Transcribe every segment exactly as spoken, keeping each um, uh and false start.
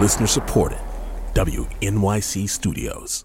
Listener supported. W N Y C Studios.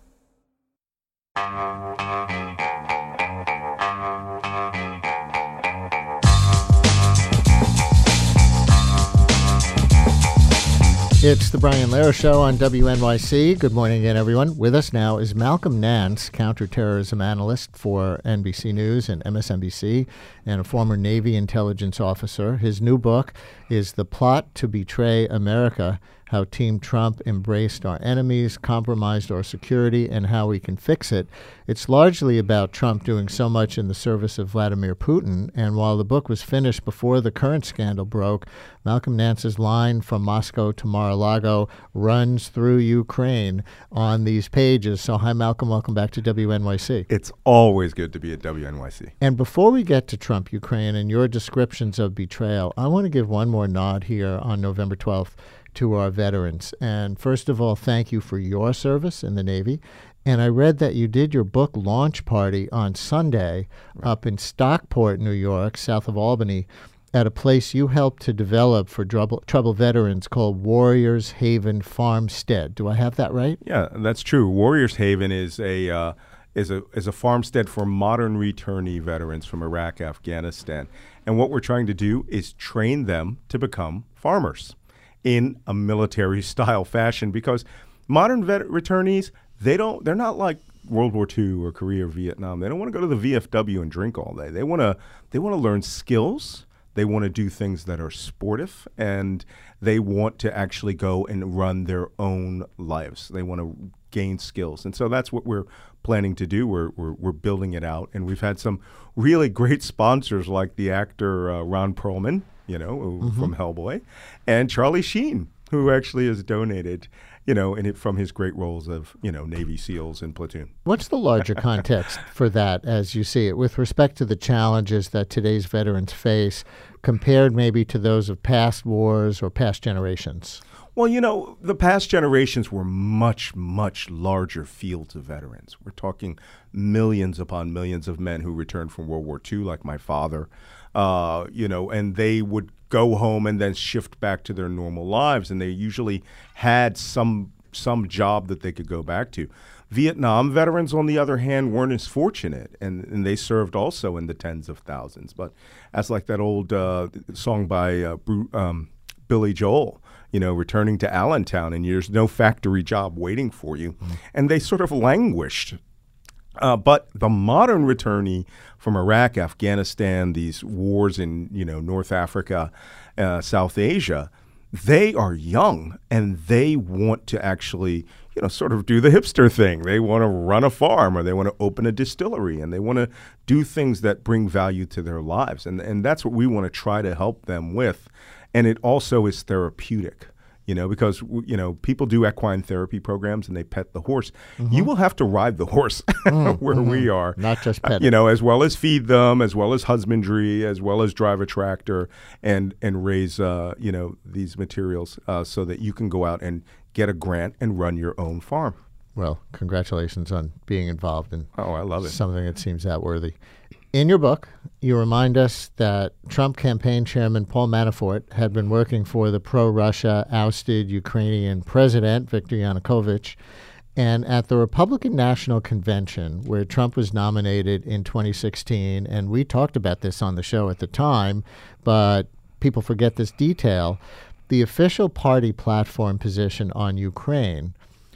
It's the Brian Lehrer Show on W N Y C. Good morning again, everyone. With us now is Malcolm Nance, counterterrorism analyst for N B C News and M S N B C, and a former Navy intelligence officer. His new book is The Plot to Betray America: How Team Trump Embraced Our Enemies, Compromised Our Security, and How We Can Fix It. It's largely about Trump doing so much in the service of Vladimir Putin, and while the book was finished before the current scandal broke, Malcolm Nance's line from Moscow to Mar-a-Lago runs through Ukraine on these pages. So hi, Malcolm. Welcome back to W N Y C. It's always good to be at W N Y C. And before we get to Trump, Ukraine, and your descriptions of betrayal, I want to give one more nod here on November twelfth to our veterans. And first of all, thank you for your service in the Navy. And I read that you did your book launch party on Sunday right. up in Stockport, New York, south of Albany, at a place you helped to develop for trouble, trouble veterans called Warriors Haven Farmstead. Do I have that right? Yeah, that's true. Warriors Haven is a uh, is a is a farmstead for modern returnee veterans from Iraq, Afghanistan. And what we're trying to do is train them to become farmers in a military-style fashion, because modern vet- returnees, they don't, they're not like World War Two or Korea or Vietnam. They don't want to go to the V F W and drink all day. They want to, they want to learn skills. They want to do things that are sportive, and they want to actually go and run their own lives. They want to gain skills. And so that's what we're planning to do. We're, we're, we're building it out. And we've had some really great sponsors like the actor uh, Ron Perlman, you know, mm-hmm. from Hellboy, and Charlie Sheen, who actually has donated, you know, in it from his great roles of, you know, Navy SEALs and Platoon. What's the larger context for that as you see it with respect to the challenges that today's veterans face compared maybe to those of past wars or past generations? Well, you know, the past generations were much, much larger fields of veterans. We're talking millions upon millions of men who returned from World War Two, like my father, uh, you know, and they would go home and then shift back to their normal lives, and they usually had some some job that they could go back to. Vietnam veterans, on the other hand, weren't as fortunate, and, and they served also in the tens of thousands. But as like that old uh, song by uh, Bru- um, Billy Joel, you know, returning to Allentown, and there's no factory job waiting for you. Mm-hmm. And they sort of languished. Uh, but the modern returnee from Iraq, Afghanistan, these wars in, you know, North Africa, uh, South Asia, they are young, and they want to actually, you know, sort of do the hipster thing. They want to run a farm, or they want to open a distillery, and they want to do things that bring value to their lives. And, and that's what we want to try to help them with. And it also is therapeutic. You know, because, you know, people do equine therapy programs and they pet the horse. Mm-hmm. You will have to ride the horse mm, where mm-hmm. we are. Not just pet. Uh, you know, as well as feed them, as well as husbandry, as well as drive a tractor and, and raise, uh, you know, these materials uh, so that you can go out and get a grant and run your own farm. Well, congratulations on being involved in oh, I love it. something that seems that worthy. In your book, you remind us that Trump campaign chairman Paul Manafort had been working for the pro-Russia ousted Ukrainian president, Viktor Yanukovych, and at the Republican National Convention, where Trump was nominated in twenty sixteen, and we talked about this on the show at the time, but people forget this detail, the official party platform position on Ukraine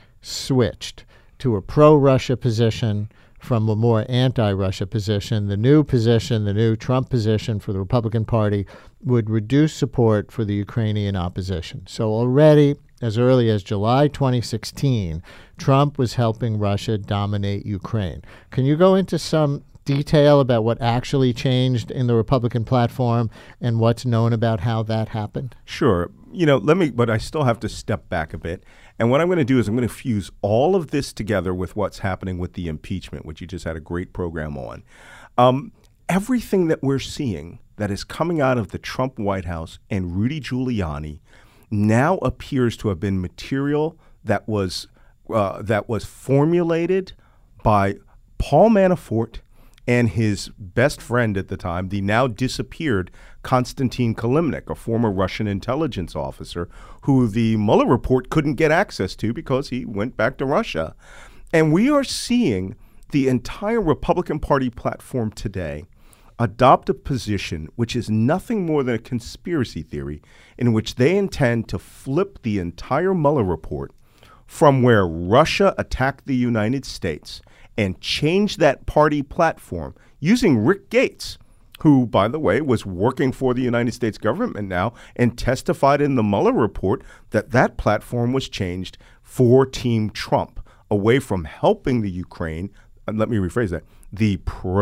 switched to a pro-Russia position from a more anti-Russia position. The new position, the new Trump position for the Republican Party, would reduce support for the Ukrainian opposition. So already, as early as July twenty sixteen, Trump was helping Russia dominate Ukraine. Can you go into some detail about what actually changed in the Republican platform and what's known about how that happened? Sure. You know, let me, but I still have to step back a bit. And what I'm going to do is I'm going to fuse all of this together with what's happening with the impeachment, which you just had a great program on. Um, everything that we're seeing that is coming out of the Trump White House and Rudy Giuliani now appears to have been material that was uh, that was formulated by Paul Manafort and his best friend at the time, the now disappeared Konstantin Kilimnik, a former Russian intelligence officer who the Mueller report couldn't get access to because he went back to Russia. And we are seeing the entire Republican Party platform today adopt a position which is nothing more than a conspiracy theory in which they intend to flip the entire Mueller report from where Russia attacked the United States and change that party platform using Rick Gates, who, by the way, was working for the United States government now and testified in the Mueller report that that platform was changed for Team Trump, away from helping the Ukraine, and let me rephrase that, the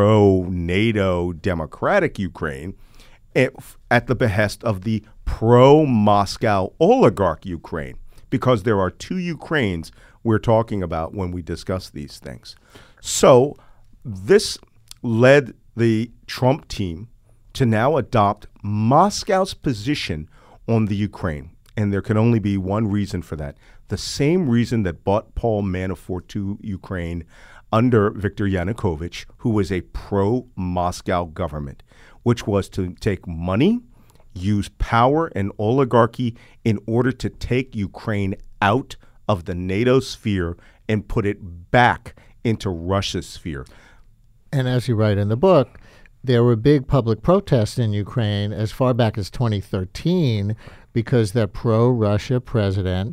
pro-NATO democratic Ukraine at the behest of the pro-Moscow oligarch Ukraine, because there are two Ukraines we're talking about when we discuss these things. So this led the Trump team to now adopt Moscow's position on the Ukraine. And there can only be one reason for that. The same reason that brought Paul Manafort to Ukraine under Viktor Yanukovych, who was a pro-Moscow government, which was to take money, use power and oligarchy in order to take Ukraine out of the NATO sphere and put it back into Russia's sphere. And as you write in the book, there were big public protests in Ukraine as far back as twenty thirteen because the pro-Russia president,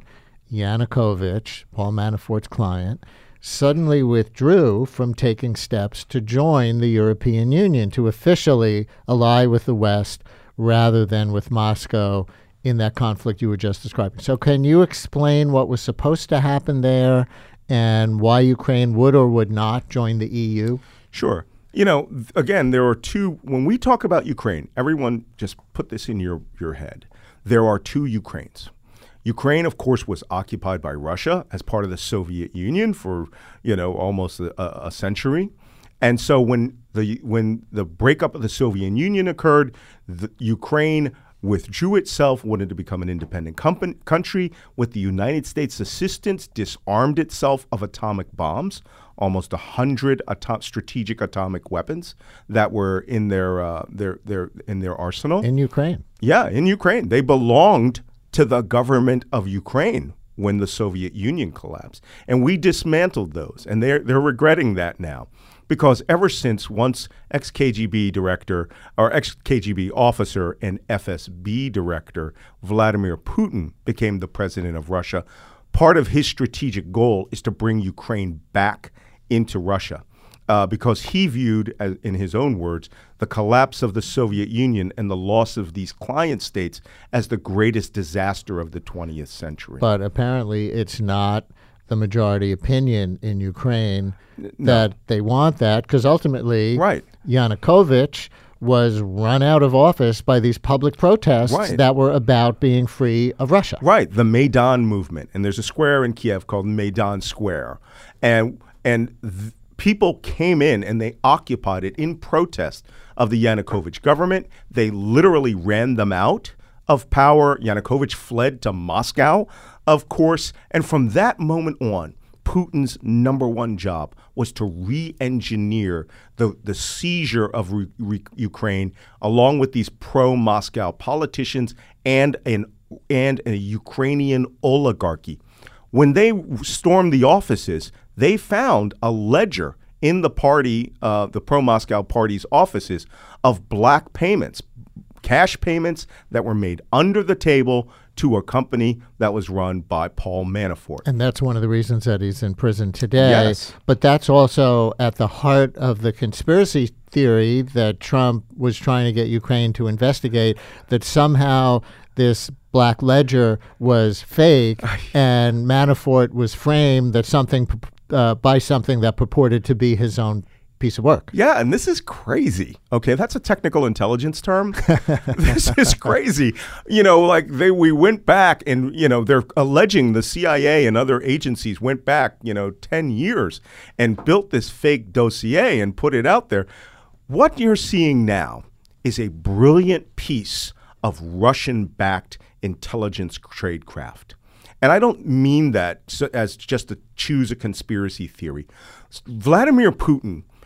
Yanukovych, Paul Manafort's client, suddenly withdrew from taking steps to join the European Union, to officially ally with the West rather than with Moscow in that conflict you were just describing. So can you explain what was supposed to happen there and why Ukraine would or would not join the E U? Sure. You know, again, there are two, when we talk about Ukraine, everyone just put this in your, your head. There are two Ukraines. Ukraine, of course, was occupied by Russia as part of the Soviet Union for, you know, almost a, a century. And so when the when the breakup of the Soviet Union occurred, the Ukraine withdrew itself, wanted to become an independent company, country. With the United States' assistance, disarmed itself of atomic bombs, almost a hundred atom- strategic atomic weapons that were in their uh, their their in their arsenal. In Ukraine. Yeah, in Ukraine. They belonged to the government of Ukraine when the Soviet Union collapsed. And we dismantled those, and they're they're regretting that now. Because ever since once ex-K G B director or ex-K G B officer and F S B director Vladimir Putin became the president of Russia, part of his strategic goal is to bring Ukraine back into Russia. Uh, because he viewed, as, in his own words, the collapse of the Soviet Union and the loss of these client states as the greatest disaster of the twentieth century. But apparently it's not the majority opinion in Ukraine no. that they want that, because ultimately right. Yanukovych was run out of office by these public protests right. that were about being free of Russia. Right, the Maidan movement. And there's a square in Kiev called Maidan Square. And, and th- people came in and they occupied it in protest of the Yanukovych government. They literally ran them out of power. Yanukovych fled to Moscow, of course. And from that moment on, Putin's number one job was to re-engineer the, the seizure of re- re- Ukraine, along with these pro-Moscow politicians and an and a Ukrainian oligarchy. When they stormed the offices, they found a ledger in the party, uh, the pro-Moscow party's offices, of black payments, cash payments that were made under the table to a company that was run by Paul Manafort. And that's one of the reasons that he's in prison today. Yes. But that's also at the heart of the conspiracy theory that Trump was trying to get Ukraine to investigate, that somehow this black ledger was fake and Manafort was framed that something uh, by something that purported to be his own piece of work. Yeah, and this is crazy. Okay, that's a technical intelligence term. This is crazy. You know, like they we went back and, you know, they're alleging the C I A and other agencies went back, you know, ten years and built this fake dossier and put it out there. What you're seeing now is a brilliant piece of Russian-backed intelligence tradecraft. And I don't mean that as just to choose a conspiracy theory. Vladimir Putin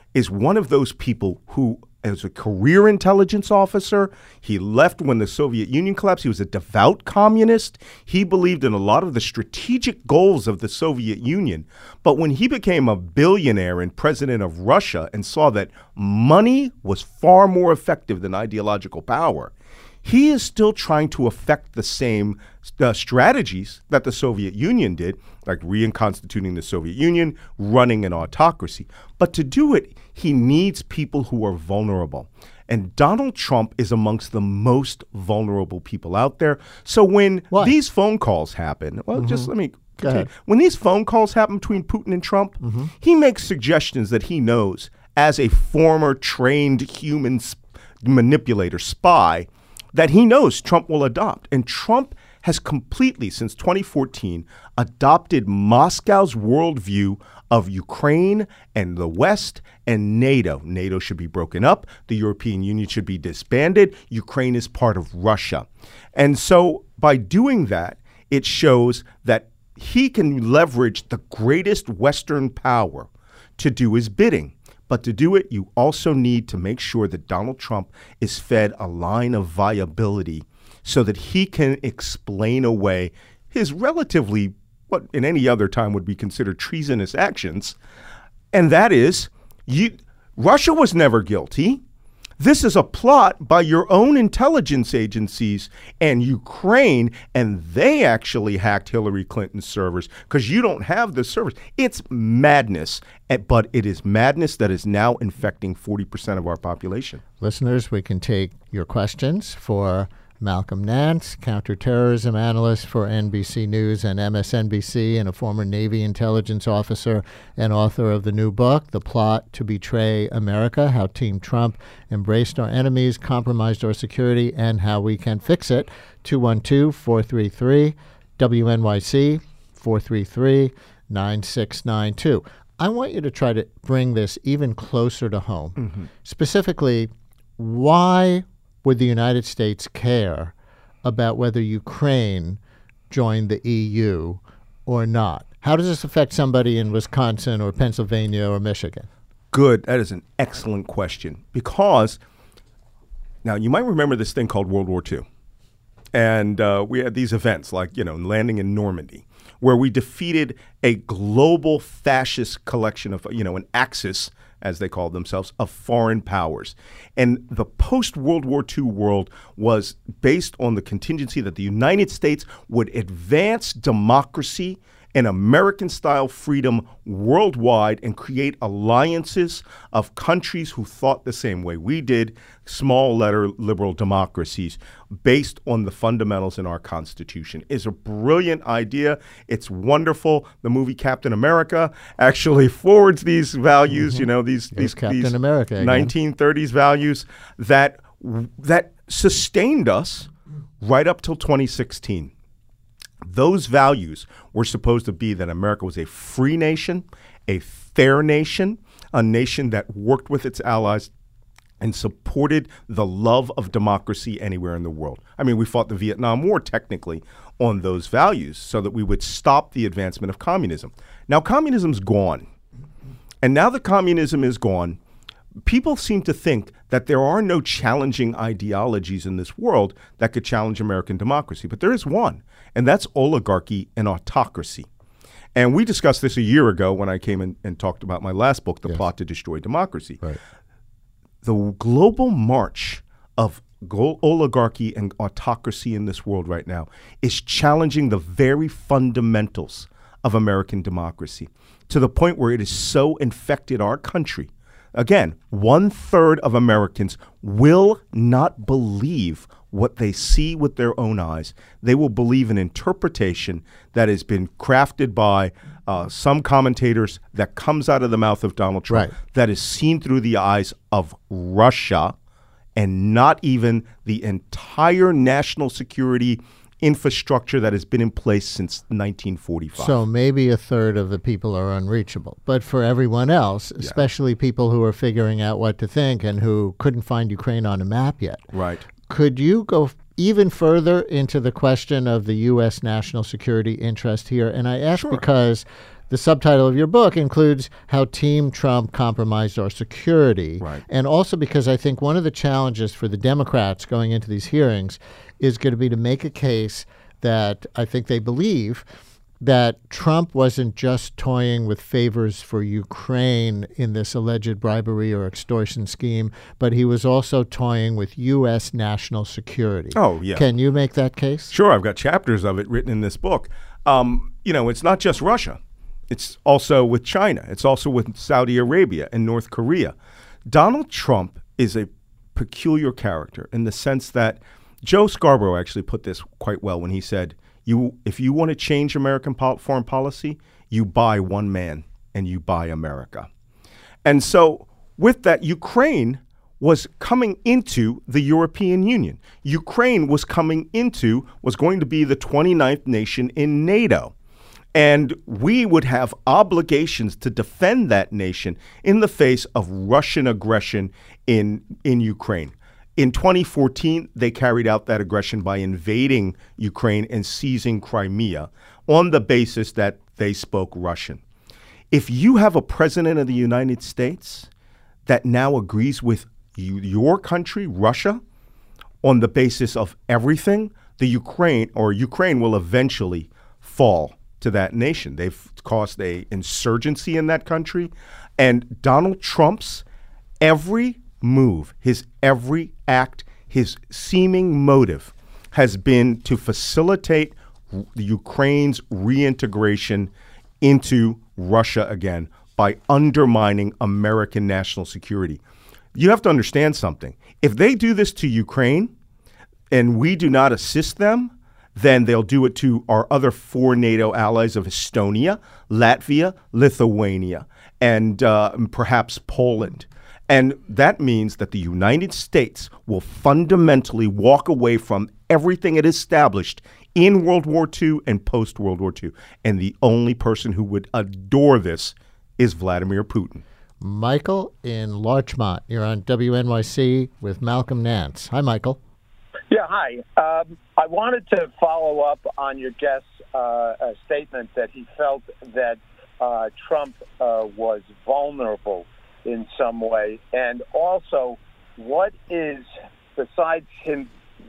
is one of those people who, as a career intelligence officer, he left when the Soviet Union collapsed. He was a devout communist. He believed in a lot of the strategic goals of the Soviet Union. But when he became a billionaire and president of Russia and saw that money was far more effective than ideological power, he is still trying to affect the same uh, strategies that the Soviet Union did, like reconstituting the Soviet Union, running an autocracy. But to do it, he needs people who are vulnerable. And Donald Trump is amongst the most vulnerable people out there. So when Why? these phone calls happen, well, mm-hmm. just let me Go ahead. When these phone calls happen between Putin and Trump, mm-hmm. he makes suggestions that he knows as a former trained human sp- manipulator, spy, that he knows Trump will adopt. And Trump has completely, since twenty fourteen, adopted Moscow's worldview of Ukraine and the West and NATO. NATO should be broken up. The European Union should be disbanded. Ukraine is part of Russia. And so by doing that, it shows that he can leverage the greatest Western power to do his bidding. But to do it, you also need to make sure that Donald Trump is fed a line of viability so that he can explain away his relatively, what in any other time would be considered treasonous actions. And that is, you, Russia was never guilty. This is a plot by your own intelligence agencies and Ukraine, and they actually hacked Hillary Clinton's servers because you don't have the servers. It's madness, but it is madness that is now infecting forty percent of our population. Listeners, we can take your questions for Malcolm Nance, counterterrorism analyst for N B C News and M S N B C, and a former Navy intelligence officer and author of the new book, The Plot to Betray America, How Team Trump Embraced Our Enemies, Compromised Our Security, and How We Can Fix It. two one two, four three three, W N Y C, four three three, nine six nine two. I want you to try to bring this even closer to home. Mm-hmm. Specifically, why would the United States care about whether Ukraine joined the E U or not? How does this affect somebody in Wisconsin or Pennsylvania or Michigan? Good. That is an excellent question. Because, now you might remember this thing called World War Two. And uh, we had these events like, you know, landing in Normandy, where we defeated a global fascist collection of, you know, an axis, as they called themselves, of foreign powers. And the post-World War Two world was based on the contingency that the United States would advance democracy and American-style freedom worldwide and create alliances of countries who thought the same way we did, small-letter liberal democracies, based on the fundamentals in our Constitution. It's a brilliant idea. It's wonderful. The movie Captain America actually forwards these values, mm-hmm. you know, these, these, Captain these America again. nineteen thirties values that that sustained us right up till twenty sixteen. Those values were supposed to be that America was a free nation, a fair nation, a nation that worked with its allies and supported the love of democracy anywhere in the world. I mean, we fought the Vietnam War technically on those values so that we would stop the advancement of communism. Now, communism's gone. And now that communism is gone, people seem to think that there are no challenging ideologies in this world that could challenge American democracy. But there is one, and that's oligarchy and autocracy. And we discussed this a year ago when I came in and talked about my last book, The yes. Plot to Destroy Democracy. Right. The global march of go- oligarchy and autocracy in this world right now is challenging the very fundamentals of American democracy to the point where it has so infected our country. Again, one third of Americans will not believe what they see with their own eyes. They will believe an interpretation that has been crafted by uh, some commentators that comes out of the mouth of Donald Trump, right. that is seen through the eyes of Russia and not even the entire national security infrastructure that has been in place since nineteen forty-five. So maybe a third of the people are unreachable. But for everyone else, yeah. especially people who are figuring out what to think and who couldn't find Ukraine on a map yet, right. could you go even further into the question of the U S national security interest here. And I ask Sure. because the subtitle of your book includes how Team Trump compromised our security. Right. And also because I think one of the challenges for the Democrats going into these hearings is going to be to make a case that I think they believe that Trump wasn't just toying with favors for Ukraine in this alleged bribery or extortion scheme, but he was also toying with U S national security. Oh, yeah. Can you make that case? Sure, I've got chapters of it written in this book. Um, you know, it's not just Russia. It's also with China. It's also with Saudi Arabia and North Korea. Donald Trump is a peculiar character in the sense that Joe Scarborough actually put this quite well when he said, "You, if you want to change American po- foreign policy, you buy one man and you buy America." And so with that, Ukraine was coming into the European Union. Ukraine was coming into, was going to be the twenty-ninth nation in NATO. And we would have obligations to defend that nation in the face of Russian aggression in, in Ukraine. In twenty fourteen, they carried out that aggression by invading Ukraine and seizing Crimea on the basis that they spoke Russian. If you have a president of the United States that now agrees with you, your country, Russia, on the basis of everything, the Ukraine or Ukraine will eventually fall to that nation. They've caused a insurgency in that country, and Donald Trump's every move, his every act, his seeming motive has been to facilitate r- Ukraine's reintegration into Russia again by undermining American national security. You have to understand something. If they do this to Ukraine and we do not assist them, then they'll do it to our other four NATO allies of Estonia, Latvia, Lithuania, and uh, perhaps Poland. And that means that the United States will fundamentally walk away from everything it established in World War Two and post-World War Two. And the only person who would adore this is Vladimir Putin. Michael in Larchmont, you're on W N Y C with Malcolm Nance. Hi, Michael. Yeah, hi. Um, I wanted to follow up on your guest's uh, uh, statement that he felt that uh, Trump uh, was vulnerable in some way. And also, what is, besides him,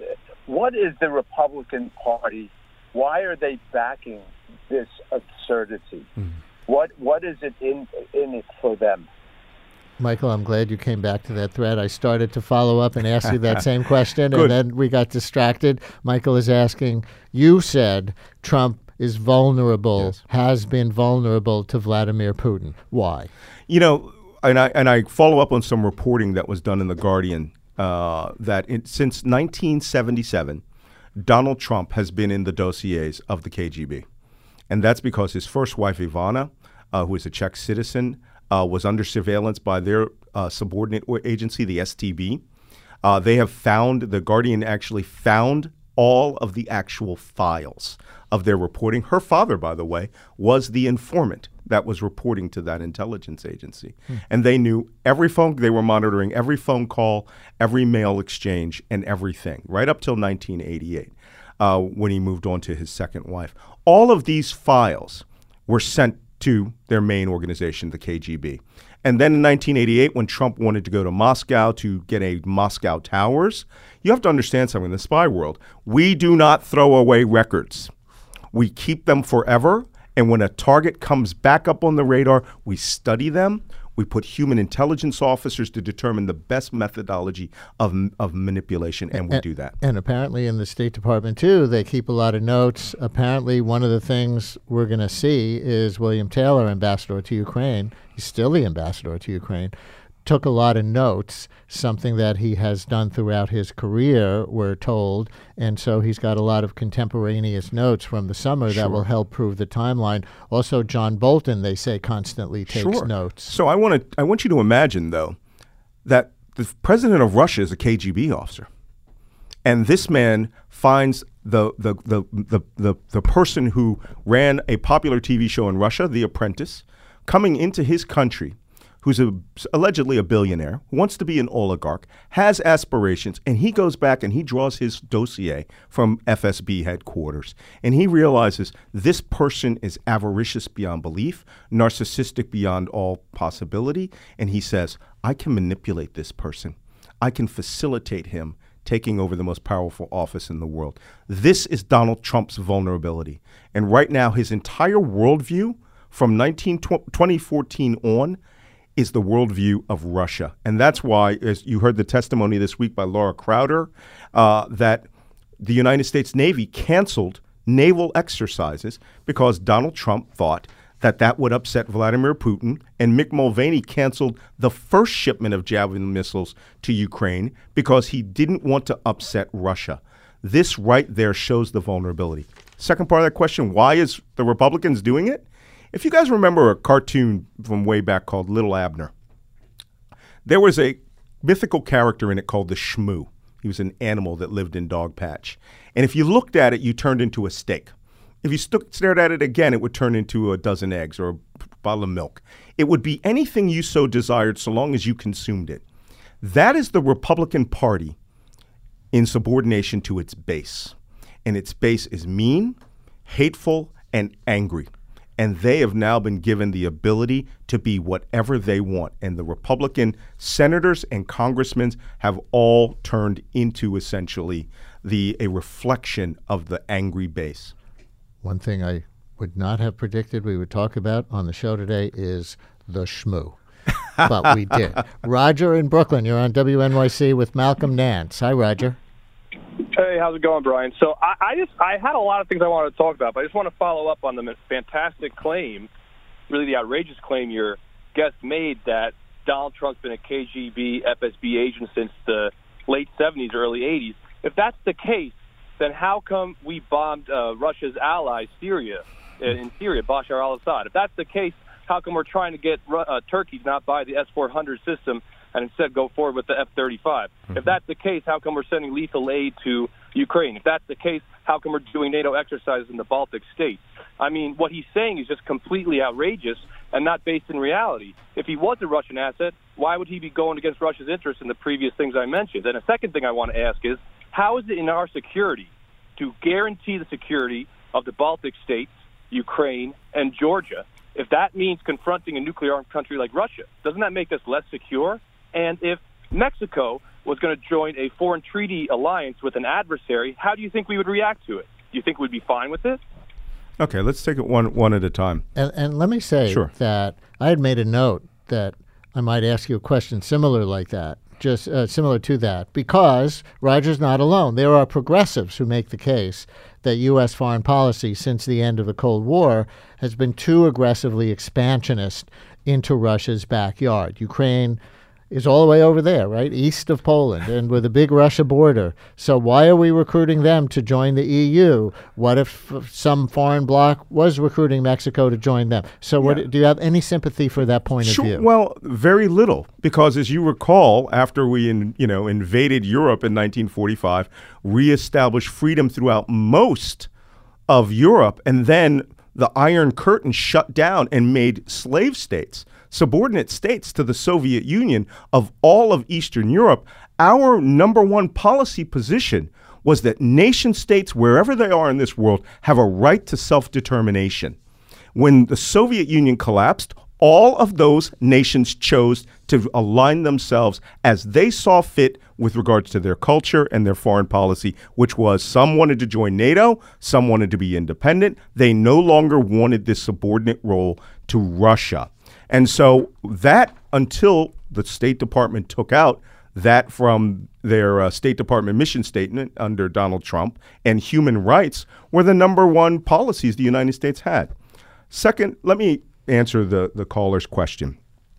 what is the Republican Party? Why are they backing this absurdity? Mm-hmm. What What is it in in it for them? Michael, I'm glad you came back to that thread. I started to follow up and ask you that same question, and then we got distracted. Michael is asking, you said Trump is vulnerable, yes. has been vulnerable to Vladimir Putin. Why? You know, and I and I follow up on some reporting that was done in The Guardian uh, that it, since nineteen seventy-seven, Donald Trump has been in the dossiers of the K G B. And that's because his first wife, Ivana, uh, who is a Czech citizen, Uh, was under surveillance by their uh, subordinate agency, the S T B. Uh, they have found, The Guardian actually found all of the actual files of their reporting. Her father, by the way, was the informant that was reporting to that intelligence agency. Hmm. And they knew every phone, they were monitoring every phone call, every mail exchange, and everything, right up till nineteen eighty-eight, uh, when he moved on to his second wife. All of these files were sent to their main organization, the K G B. And then in nineteen eighty-eight, when Trump wanted to go to Moscow to get a Moscow Towers, you have to understand something in the spy world. We do not throw away records. We keep them forever. And when a target comes back up on the radar, we study them. We put human intelligence officers to determine the best methodology of of manipulation, and we and, do that. And apparently in the State Department, too, they keep a lot of notes. Apparently one of the things we're going to see is William Taylor, ambassador to Ukraine, he's still the ambassador to Ukraine, took a lot of notes, something that he has done throughout his career, we're told. And so he's got a lot of contemporaneous notes from the summer Sure. that will help prove the timeline. Also, John Bolton, they say, constantly takes Sure. notes. So I want to I want you to imagine, though, that the president of Russia is a K G B officer. And this man finds the the the the the, the person who ran a popular T V show in Russia, The Apprentice, coming into his country who's a, allegedly a billionaire, wants to be an oligarch, has aspirations, and he goes back and he draws his dossier from F S B headquarters. And he realizes this person is avaricious beyond belief, narcissistic beyond all possibility. And he says, I can manipulate this person. I can facilitate him taking over the most powerful office in the world. This is Donald Trump's vulnerability. And right now, his entire worldview from twenty fourteen on is the worldview of Russia. And that's why, as you heard the testimony this week by Laura Crowder, uh, that the United States Navy canceled naval exercises because Donald Trump thought that that would upset Vladimir Putin, and Mick Mulvaney canceled the first shipment of Javelin missiles to Ukraine because he didn't want to upset Russia. This right there shows the vulnerability. Second part of that question, why is the Republicans doing it? If you guys remember a cartoon from way back called Little Abner, there was a mythical character in it called the Shmoo. He was an animal that lived in Dogpatch. And if you looked at it, you turned into a steak. If you st- stared at it again, it would turn into a dozen eggs or a bottle of milk. It would be anything you so desired so long as you consumed it. That is the Republican Party in subordination to its base. And its base is mean, hateful, and angry. And they have now been given the ability to be whatever they want. And the Republican senators and congressmen have all turned into essentially the a reflection of the angry base. One thing I would not have predicted we would talk about on the show today is the Shmoo. But we did. Roger in Brooklyn, you're on W N Y C with Malcolm Nance. Hi, Roger. Hey, how's it going, Brian? So I, I just I had a lot of things I wanted to talk about, but I just want to follow up on the fantastic claim, really the outrageous claim your guest made that Donald Trump's been a K G B, F S B agent since the late seventies, early eighties. If that's the case, then how come we bombed uh, Russia's ally, Syria, in Syria, Bashar al-Assad? If that's the case, how come we're trying to get uh, Turkey to not buy the S four hundred system and instead go forward with the F thirty-five? Mm-hmm. If that's the case, how come we're sending lethal aid to Ukraine? If that's the case, how come we're doing NATO exercises in the Baltic states? I mean, what he's saying is just completely outrageous and not based in reality. If he was a Russian asset, why would he be going against Russia's interests in the previous things I mentioned? And a second thing I want to ask is, how is it in our security to guarantee the security of the Baltic states, Ukraine, and Georgia, if that means confronting a nuclear-armed country like Russia? Doesn't that make us less secure? And if Mexico was going to join a foreign treaty alliance with an adversary, how do you think we would react to it? Do you think we'd be fine with it? Okay, let's take it one one at a time. And, and let me say Sure. that I had made a note that I might ask you a question similar like that, just uh, similar to that, because Roger's not alone. There are progressives who make the case that U S foreign policy since the end of the Cold War has been too aggressively expansionist into Russia's backyard. Ukraine is all the way over there, right, east of Poland, and with a big Russia border. So why are we recruiting them to join the E U? What if some foreign bloc was recruiting Mexico to join them? So what, Yeah. do you have any sympathy for that point Sure, of view? well, very little, because as you recall, after we in, you know invaded Europe in nineteen forty-five, reestablished freedom throughout most of Europe, and then the Iron Curtain shut down and made slave states, subordinate states to the Soviet Union of all of Eastern Europe. Our number one policy position was that nation states, wherever they are in this world, have a right to self-determination. When the Soviet Union collapsed, all of those nations chose to align themselves as they saw fit with regards to their culture and their foreign policy, which was some wanted to join NATO, some wanted to be independent. They no longer wanted this subordinate role to Russia. And so that, until the State Department took out that from their uh, State Department mission statement under Donald Trump, and human rights were the number one policies the United States had. Second, let me answer the, the caller's question.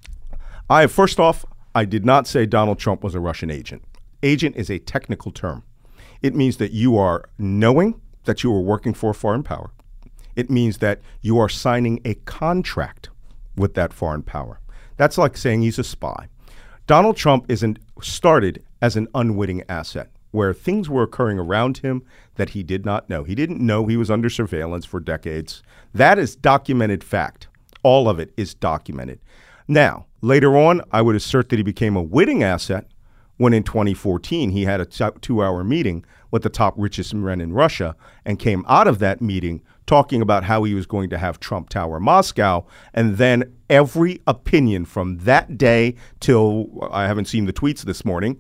I first off, I did not say Donald Trump was a Russian agent. Agent is a technical term. It means that you are knowing that you are working for a foreign power. It means that you are signing a contract with that foreign power. That's like saying he's a spy. Donald Trump isn't started as an unwitting asset, where things were occurring around him that he did not know. He didn't know he was under surveillance for decades. That is documented fact. All of it is documented. Now, later on, I would assert that he became a witting asset when in twenty fourteen he had a t- two-hour meeting with the top richest men in Russia and came out of that meeting talking about how he was going to have Trump Tower Moscow. And then every opinion from that day till, I haven't seen the tweets this morning,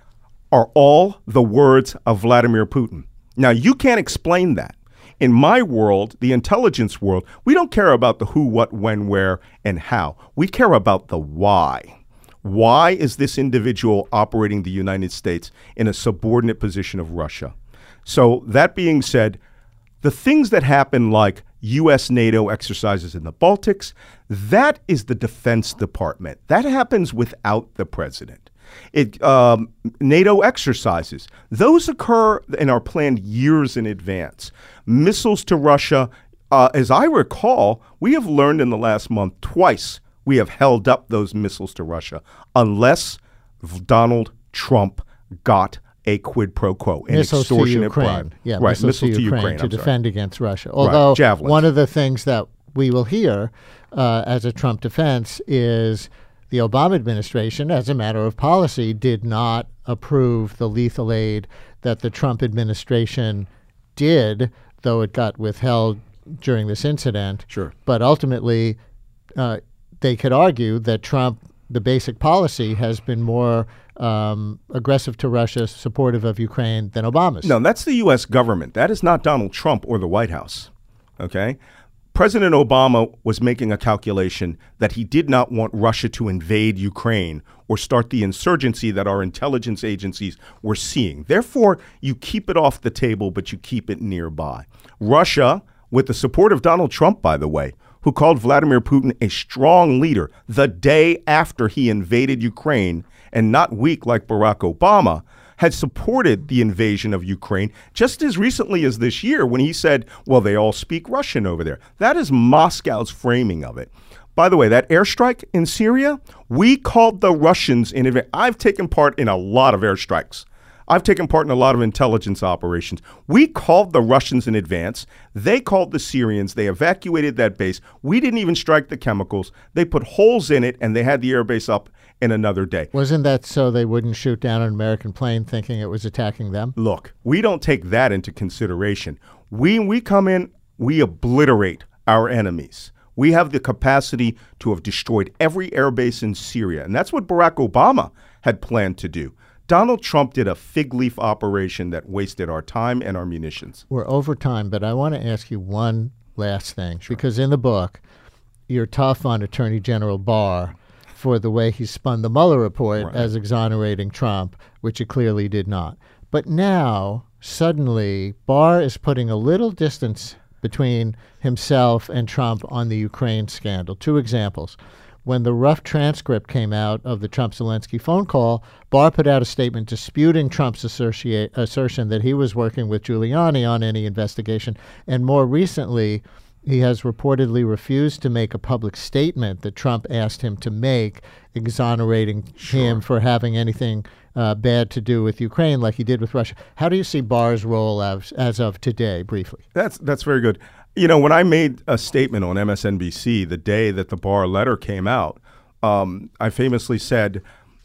are all the words of Vladimir Putin. Now, you can't explain that. In my world, the intelligence world, we don't care about the who, what, when, where, and how. We care about the why. Why is this individual operating the United States in a subordinate position of Russia? So that being said, the things that happen like U S NATO exercises in the Baltics, that is the Defense Department. That happens without the president. It um, NATO exercises, those occur and are planned years in advance. Missiles to Russia, uh, as I recall, we have learned in the last month twice we have held up those missiles to Russia unless Donald Trump got a quid pro quo, an missiles extortionate to Ukraine. bribe. Yeah, right, missiles, missiles to, to Ukraine, Ukraine to I'm defend sorry. against Russia. Although javelins. one of the things that we will hear uh, as a Trump defense is the Obama administration, as a matter of policy, did not approve the lethal aid that the Trump administration did, though it got withheld during this incident. Sure. But ultimately, uh, they could argue that Trump, the basic policy, has been more um, aggressive to Russia, supportive of Ukraine than Obama's. No, that's the U S government. That is not Donald Trump or the White House. Okay? President Obama was making a calculation that he did not want Russia to invade Ukraine or start the insurgency that our intelligence agencies were seeing. Therefore, you keep it off the table, but you keep it nearby. Russia, with the support of Donald Trump, by the way, who called Vladimir Putin a strong leader the day after he invaded Ukraine and not weak like Barack Obama, had supported the invasion of Ukraine just as recently as this year when he said, well, they all speak Russian over there. That is Moscow's framing of it. By the way, that airstrike in Syria, we called the Russians in advance. I've taken part in a lot of airstrikes. I've taken part in a lot of intelligence operations. We called the Russians in advance. They called the Syrians. They evacuated that base. We didn't even strike the chemicals. They put holes in it, and they had the airbase up in another day. Wasn't that so they wouldn't shoot down an American plane thinking it was attacking them? Look, we don't take that into consideration. We, we come in, we obliterate our enemies. We have the capacity to have destroyed every airbase in Syria, and that's what Barack Obama had planned to do. Donald Trump did a fig leaf operation that wasted our time and our munitions. We're over time, but I want to ask you one last thing, sure. Because in the book, you're tough on Attorney General Barr for the way he spun the Mueller report right. as exonerating Trump, which it clearly did not. But now, suddenly, Barr is putting a little distance between himself and Trump on the Ukraine scandal. Two examples. When the rough transcript came out of the Trump-Zelensky phone call, Barr put out a statement disputing Trump's associate, assertion that he was working with Giuliani on any investigation. And more recently, he has reportedly refused to make a public statement that Trump asked him to make, exonerating sure. him for having anything uh, bad to do with Ukraine like he did with Russia. How do you see Barr's role as, as of today, briefly? That's that's very good. You know, when I made a statement on M S N B C the day that the Barr letter came out, um, I famously said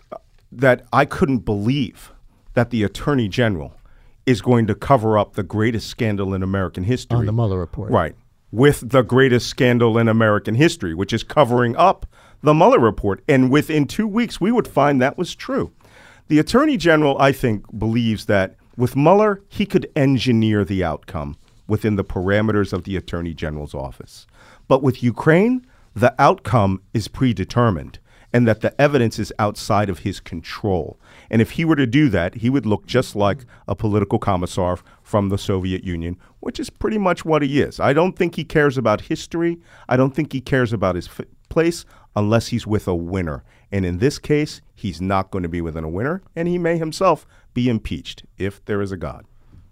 that I couldn't believe that the Attorney General is going to cover up the greatest scandal in American history. On the Mueller report. Right. With the greatest scandal in American history, which is covering up the Mueller report. And within two weeks, we would find that was true. The Attorney General, I think, believes that with Mueller, he could engineer the outcome within the parameters of the Attorney General's office. But with Ukraine, the outcome is predetermined and that the evidence is outside of his control. And if he were to do that, he would look just like a political commissar from the Soviet Union, which is pretty much what he is. I don't think he cares about history. I don't think he cares about his f- place unless he's with a winner. And in this case, he's not going to be with a winner, and he may himself be impeached if there is a God.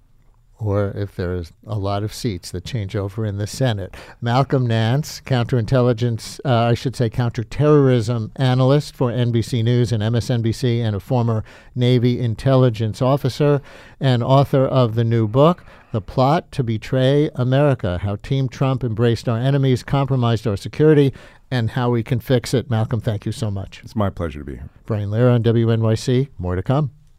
Or if there's a lot of seats that change over in the Senate. Malcolm Nance, counterintelligence, uh, I should say counterterrorism analyst for N B C News and M S N B C, and a former Navy intelligence officer, and author of the new book, The Plot to Betray America, How Team Trump Embraced Our Enemies, Compromised Our Security, and how we can fix it. Malcolm, thank you so much. It's my pleasure to be here. Brian Lehrer on W N Y C. More to come.